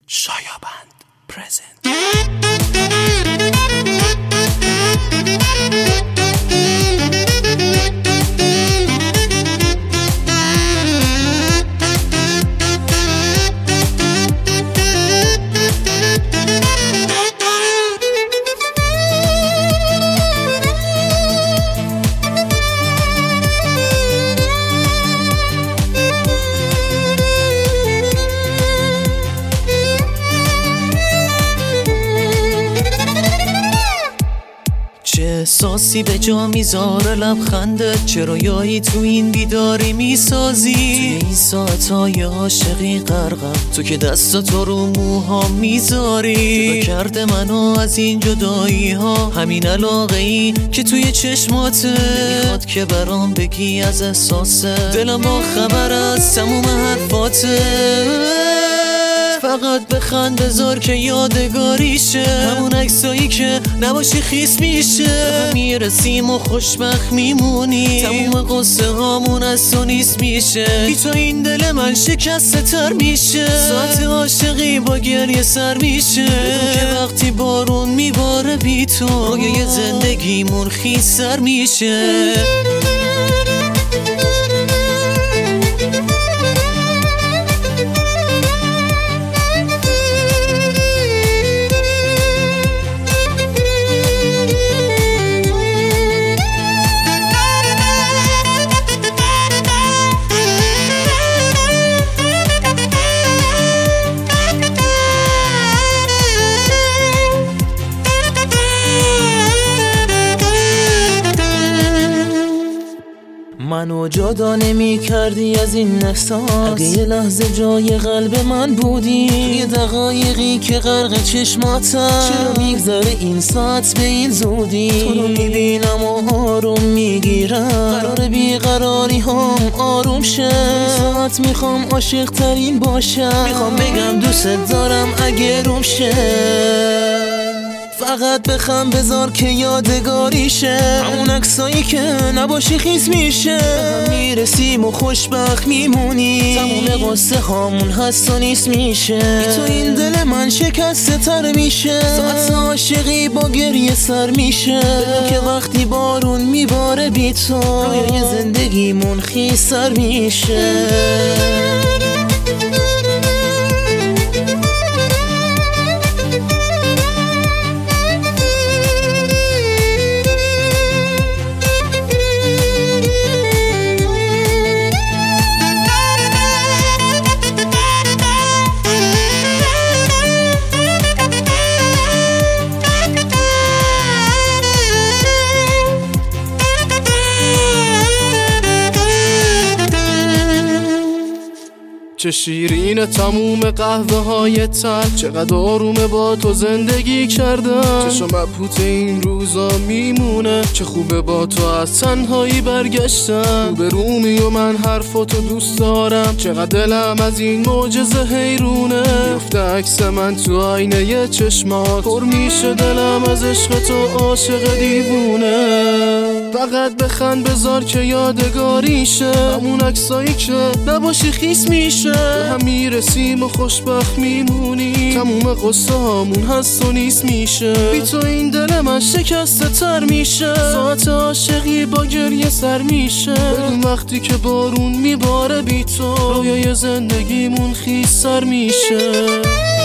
شایابند پرزنت. احساسی به جا میذاره لبخندت، چه رویایی تو این بیداری میسازی؟ توی این ساعتهای عاشقی غرقم، تو که دستاتو رو موهام میذاری. جدا کرده منو از این جدایی ها، همین علاقه ای که توی چشماته. نمیخواد که برام بگی از احساسه، دلم با خبر از تموم حرفاته. فقط بخند بذار که یادگاریشه، همون عکسایی که نباشی خیس میشه. میرسیم و خوشبخت میمونی، تموم قصه هامون از تو نیست میشه. بی تو این دل من شکسته تر میشه، ساعت عاشقی با گریه سر میشه. بدون که وقتی بارون میباره بی تو، رویای زندگیمون خیس سر میشه. منو جدا نمی کردی از این احساس، اگه یه لحظه جای قلب من بودی. توی دقایقی که غرق چشماتم، چرا میگذره این ساعت به این زودی؟ تو رو میبینم و آروم میگیرم، قرار بیقراری هم آروم شه. ساعت میخوام عاشق ترین باشم، میخوام بگم دوست دارم اگه روم شه. فقط بخم بذار که یادگاریشه، همون عکسایی که نباشی خیس میشه. هم میرسیم و خوشبخت میمونی، تموم قصه هامون هست و نیست میشه. بی تو این دل من شکسته تر میشه، ساعت عاشقی با گریه سر میشه. بدون که وقتی بارون میباره بی تو، رویای زندگیمون خیس سر میشه. چه شیرین تموم قهوه های تلخ، چقدر آرومه با تو زندگی کردم. چشم مبهوت این روزا میمونه، چه خوبه با تو از تنهایی برگشتم. به رومی و من حرفاتو دوست دارم، چقدر دلم از این معجزه حیرونه. میفته عکس من تو آینه چشمات، پر میشه دلم از عشق تو عاشق دیوونه. فقط بخند بذار که یادگاریشه، همون عکسایی که نباشی خیس میشه. هم میرسیم و خوشبخت میمونی، تموم قصه هامون هست و نیست میشه. بی تو این دل من شکسته تر میشه، ساعت عاشقی با گریه سر میشه. بدون وقتی که بارون میباره بی تو، رویای زندگیمون خیس سر میشه.